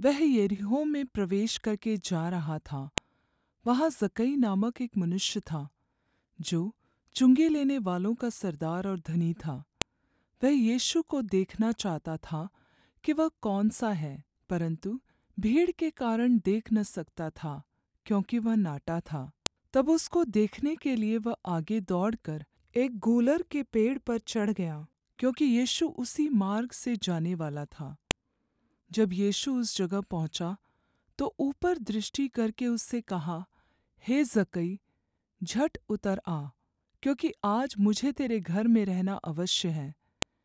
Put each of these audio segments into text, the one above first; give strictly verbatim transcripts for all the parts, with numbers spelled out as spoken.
वह यरीहो में प्रवेश करके जा रहा था। वहाँ जक्कई नामक एक मनुष्य था, जो चुंगी लेने वालों का सरदार और धनी था। वह यीशु को देखना चाहता था कि वह कौन सा है, परन्तु भीड़ के कारण देख न सकता था, क्योंकि वह नाटा था। तब उसको देखने के लिए वह आगे दौड़कर एक गूलर के पेड़ पर चढ़ गया, क्योंकि यीशु उसी मार्ग से जाने वाला था। जब यीशु उस जगह पहुँचा, तो ऊपर दृष्टि करके उससे कहा, हे जक्कई, झट उतर आ, क्योंकि आज मुझे तेरे घर में रहना अवश्य है।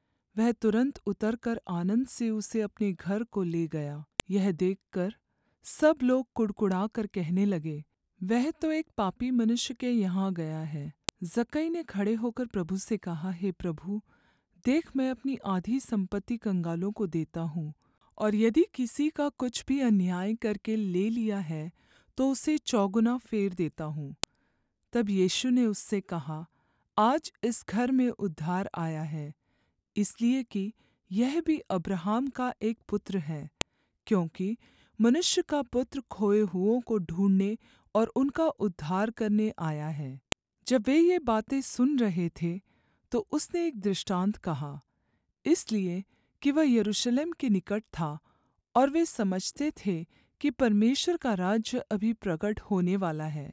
वह तुरन्त उतरकर आनन्द से उसे अपने घर को ले गया। यह देखकर सब लोग कुढ़कुढ़ाकर कहने लगे, वह तो एक पापी मनुष्य के यहाँ गया है। जक्कई ने खड़े होकर प्रभु से कहा, हे प्रभु, देख, मैं अपनी आधी सम्पत्ति कंगालों को देता हूँ, और यदि किसी का कुछ भी अन्याय करके ले लिया है तो उसे चौगुना फेर देता हूँ। तब यीशु ने उससे कहा, आज इस घर में उद्धार आया है, इसलिए कि यह भी अब्राहम का एक पुत्र है, क्योंकि मनुष्य का पुत्र खोए हुओं को ढूँढ़ने और उनका उद्धार करने आया है। जब वे ये बातें सुन रहे थे, तो उसने एक दृष्टान्त कहा, इसलिए कि वह यरूशलेम के निकट था और वे समझते थे कि परमेश्वर का राज्य अभी प्रगट होने वाला है।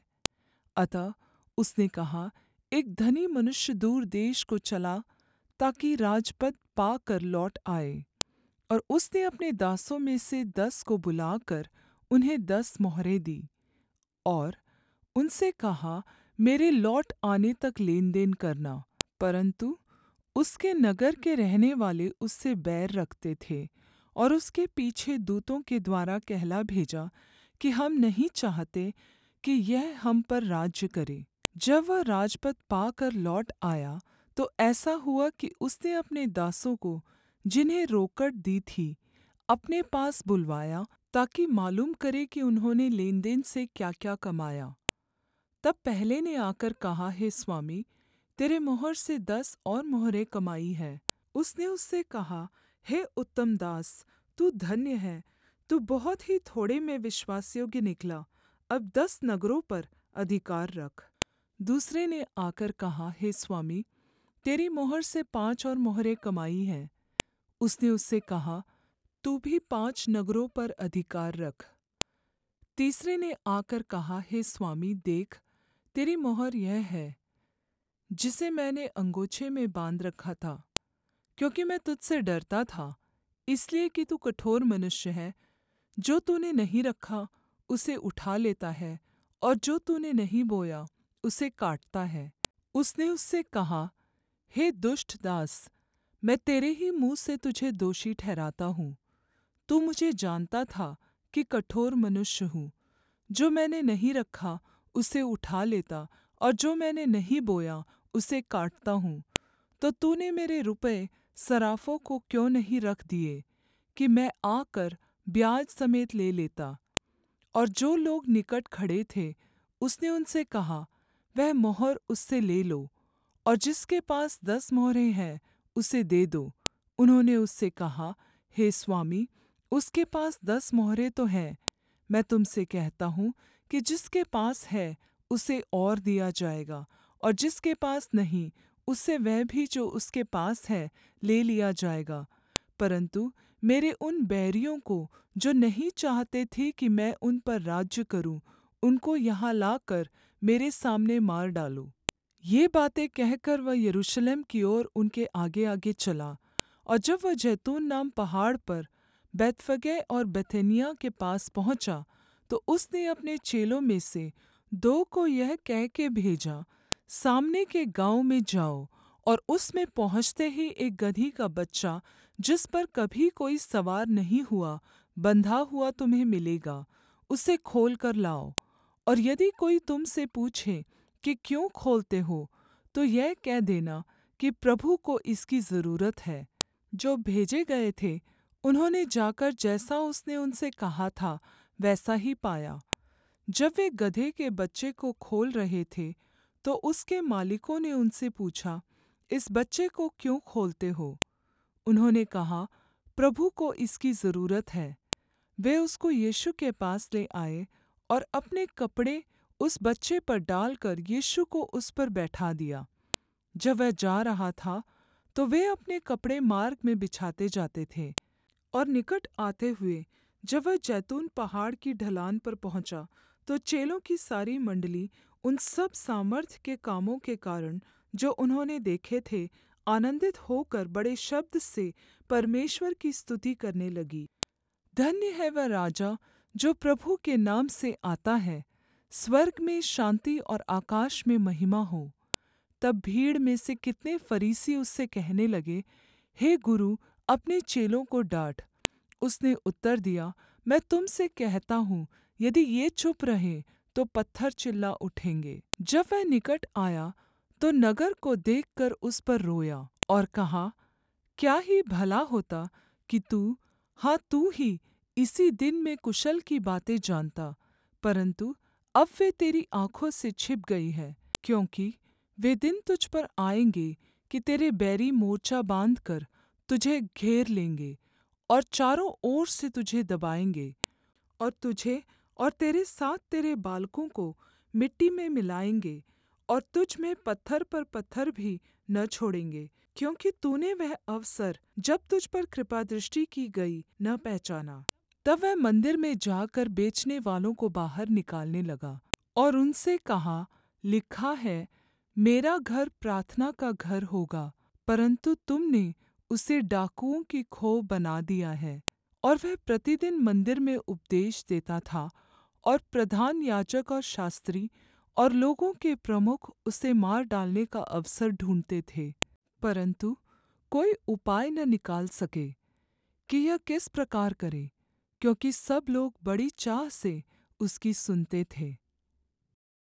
अतः उसने कहा, एक धनी मनुष्य दूर देश को चला ताकि राजपद पाकर लौट आए, और उसने अपने दासों में से दस को बुलाकर उन्हें दस मोहरें दी और उनसे कहा, मेरे लौट आने तक लेनदेन करना। परन्तु उसके नगर के रहने वाले उससे बैर रखते थे और उसके पीछे दूतों के द्वारा कहला भेजा कि हम नहीं चाहते कि यह हम पर राज्य करे। जब वह राजपद पाकर लौट आया, तो ऐसा हुआ कि उसने अपने दासों को, जिन्हें रोकड़ दी थी, अपने पास बुलवाया ताकि मालूम करे कि उन्होंने लेनदेन से क्या-क्या कमाया। तब पहले ने आकर कहा, हे स्वामी, तेरे मुहर से दस और मुहरें कमाई है। उसने उससे कहा, हे उत्तम दास, तू धन्य है, तू बहुत ही थोड़े में विश्वासयोग्य निकला, अब दस नगरों पर अधिकार रख। दूसरे ने आकर कहा, हे स्वामी, तेरी मुहर से पाँच और मुहरें कमाई हैं। उसने उससे कहा, तू भी पाँच नगरों पर अधिकार रख। तीसरे ने आकर कहा, हे स्वामी, देख, तेरी मुहर यह है, जिसे मैंने अंगोछे में बाँध रखा था, क्योंकि मैं तुझसे डरता था, इसलिए कि तू कठोर मनुष्य है। जो तूने नहीं रखा उसे उठा लेता है, और जो तूने नहीं बोया उसे काटता है। उसने उससे कहा, हे दुष्ट दास, मैं तेरे ही मुँह से तुझे दोषी ठहराता हूँ। तू मुझे जानता था कि कठोर मनुष्य हूँ, जो मैंने नहीं रखा उसे उठा लेता, और जो मैंने नहीं बोया उसे काटता हूँ। तो तूने मेरे रुपये सराफों को क्यों नहीं रख दिए, कि मैं आकर ब्याज समेत ले लेता? और जो लोग निकट खड़े थे, उसने उनसे कहा, वह मोहर उससे ले लो, और जिसके पास दस मोहरें हैं उसे दे दो। उन्होंने उससे कहा, हे स्वामी, उसके पास दस मोहरें तो हैं। मैं तुम से कहता हूँ कि जिसके पास है उसे और दिया जाएगा, और जिसके पास नहीं, उससे वह भी जो उसके पास है ले लिया जाएगा। परन्तु मेरे उन बैरियों को, जो नहीं चाहते थे कि मैं उन पर राज्य करूँ, उनको यहाँ लाकर मेरे सामने मार डालो। ये बातें कहकर वह यरूशलेम की ओर उनके आगे-आगे चला। और जब वह जैतून नाम पहाड़ पर बैतफगे और बैतनिय्याह के पास पहुँचा, तो उसने अपने चेलों में से दो को यह कह के भेजा, सामने के गाँव में जाओ, और उसमें पहुँचते ही एक गदही का बच्चा, जिस पर कभी कोई सवार नहीं हुआ, बंधा हुआ तुम्हें मिलेगा। उसे खोल कर लाओ। और यदि कोई तुम से पूछे कि क्यों खोलते हो, तो यह कह देना कि प्रभु को इसकी ज़रूरत है। जो भेजे गए थे, उन्होंने जाकर जैसा उसने उनसे कहा था वैसा ही पाया। जब वे गदहे के बच्चे को खोल रहे थे, तो उसके मालिकों ने उनसे पूछा, इस बच्चे को क्यों खोलते हो? उन्होंने कहा, प्रभु को इसकी ज़रूरत है। वे उसको यीशु के पास ले आए और अपने कपड़े उस बच्चे पर डालकर यीशु को उस पर बैठा दिया। जब वह जा रहा था तो वे अपने कपड़े मार्ग में बिछाते जाते थे। और निकट आते हुए जब वह जैतून पहाड़ की ढलान पर पहुँचा तो चेलों की सारी मण्डली उन सब सामर्थ्य के कामों के कारण जो उन्होंने देखे थे आनन्दित होकर बड़े शब्द से परमेश्वर की स्तुति करने लगी। धन्य है वह राजा जो प्रभु के नाम से आता है। स्वर्ग में शान्ति और आकाश में महिमा हो। तब भीड़ में से कितने फरीसी उससे कहने लगे, हे गुरु, अपने चेलों को डाँट। उसने उत्तर दिया, मैं तुम से कहता हूँ, यदि ये चुप रहें तो पत्थर चिल्ला उठेंगे। जब वह निकट आया तो नगर को देखकर उस पर रोया और कहा, क्या ही भला होता कि तू, हाँ तू ही, इसी दिन में कुशल की बातें जानता, परन्तु अब वे तेरी आँखों से छिप गई है। क्योंकि वे दिन तुझ पर आएँगे कि तेरे बैरी मोर्चा बाँधकर तुझे घेर लेंगे और चारों ओर से तुझे दबाएँगे और तुझे और तेरे साथ तेरे बालकों को मिट्टी में मिलाएँगे और तुझ में पत्थर पर पत्थर भी न छोड़ेंगे, क्योंकि तूने वह अवसर जब तुझ पर कृपादृष्टि की गई न पहचाना। तब वह मंदिर में जाकर बेचनेवालों को बाहर निकालने लगा और उनसे कहा, लिखा है, मेरा घर प्रार्थना का घर होगा, परन्तु तुमने उसे डाकुओं की खोह बना दिया है। और वह प्रतिदिन मंदिर में उपदेश देता था और प्रधान याजक और शास्त्री और लोगों के प्रमुख उसे मार डालने का अवसर ढूँढ़ते थे, परन्तु कोई उपाय न निकाल सके कि यह किस प्रकार करे, क्योंकि सब लोग बड़ी चाह से उसकी सुनते थे।